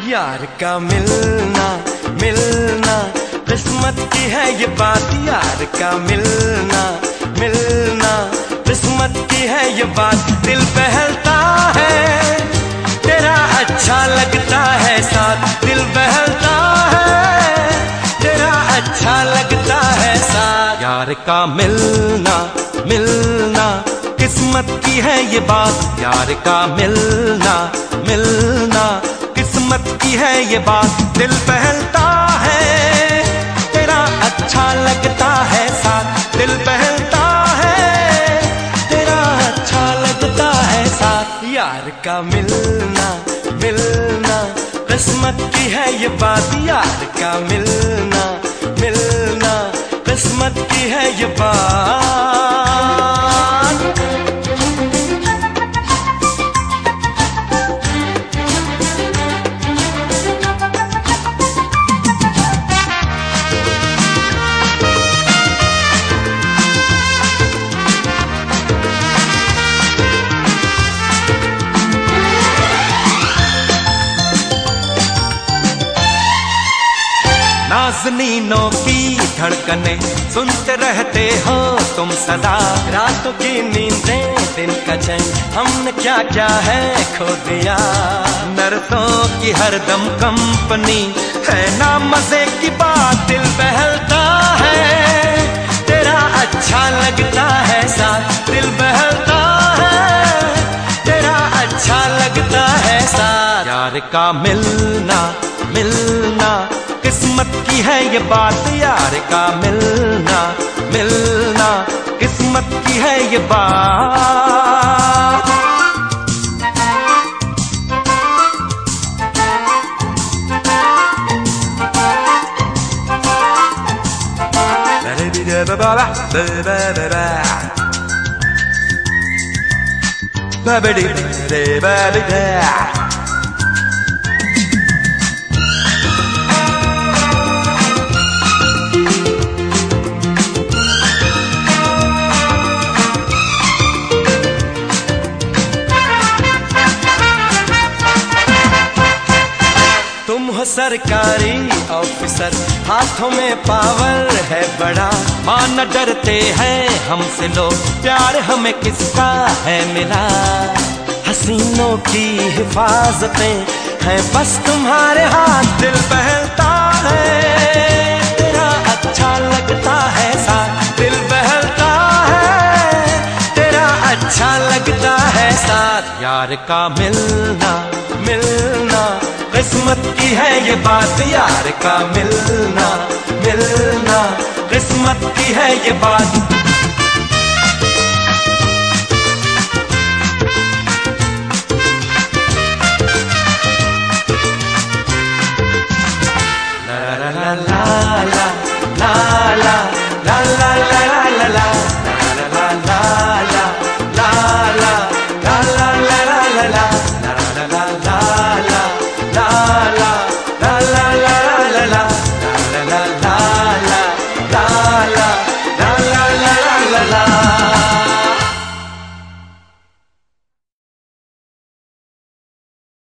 यार का मिलना मिलना किस्मत की है ये बात। यार का मिलना मिलना किस्मत की है ये बात। दिल बहलता है तेरा अच्छा लगता है साथ। दिल बहलता है तेरा अच्छा लगता है साथ। यार का मिलना मिलना किस्मत की है ये बात। यार का मिलना मिलना किस्मत की है ये बात। दिल बहलता है तेरा अच्छा लगता है साथ। दिल बहलता है तेरा अच्छा लगता है साथ। यार का मिलना मिलना किस्मत की है ये बात। यार का मिलना मिलना किस्मत की है ये बात। नाज़नीनों की धड़कने सुनते रहते हो तुम सदा। रातों की नींदें दिन का चैन हमने क्या क्या है खो दिया। नर्सों की हरदम कंपनी है ना मजे की बात। दिल बहलता है तेरा अच्छा लगता है साथ। दिल बहलता है तेरा अच्छा लगता है साथ। यार का मिलना मिलना किस्मत की है ये बात। यार का मिलना मिलना किस्मत की है ये बात। तुम हो सरकारी ऑफिसर हाथों में पावर है बड़ा। मां न डरते हैं हमसे लोग प्यार हमें किसका है मिला। हसीनों की हिफाजतें हैं बस तुम्हारे हाथ। दिल बहलता है तेरा अच्छा लगता है साथ। दिल बहलता है तेरा अच्छा लगता है साथ। यार का मिलना मिलना किस्मत की है ये बात। यार का मिलना मिलना किस्मत की है ये बात।